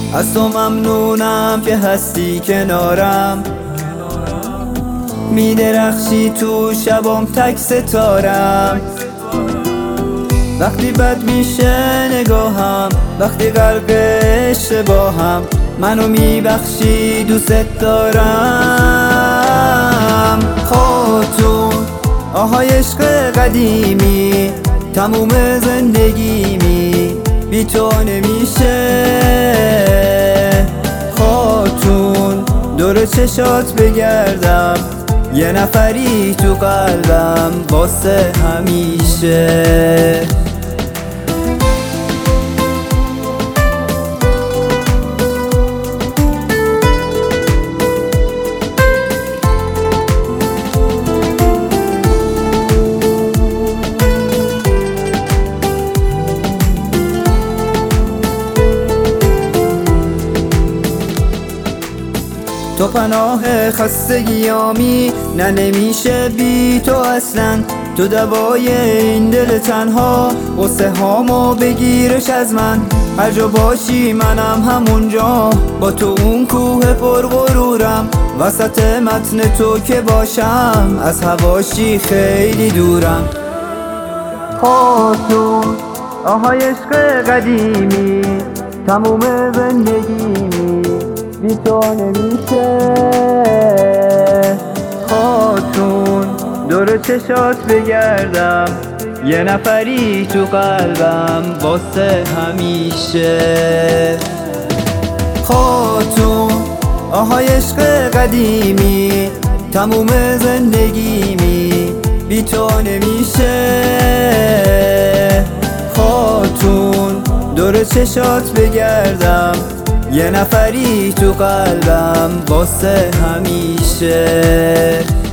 از تو ممنونم که هستی کنارم، میدرخشی تو شبام تک ستارم. وقتی بد میشه نگاهم، وقتی غرق اشتباهم، منو میبخشی دوست دارم. خاتون آهای عشق قدیمی، تموم زندگیمی بی تو نمیشه. خاتون دور چشات بگردم، یه نفری تو قلبم واسه همیشه. تو پناه خستگیامی، نه نمیشه بی تو اصلا. تو دوای این دل تنها، غصه هامو بگیرش از من. هر جا باشی منم همونجا، با تو اون کوه پر غرورم. وسط متن تو که باشم، از هواشی خیلی دورم. خاتون آهای عشق قدیمی، تموم زندگیمی بی تو نمیشه. خاتون دور چشات بگردم، یه نفری تو قلبم واسه همیشه. خاتون آهای عشق قدیمی، تموم زندگیمی بی تو نمیشه. خاتون دور چشات بگردم، یه نفری تو قلبم واسه همیشه.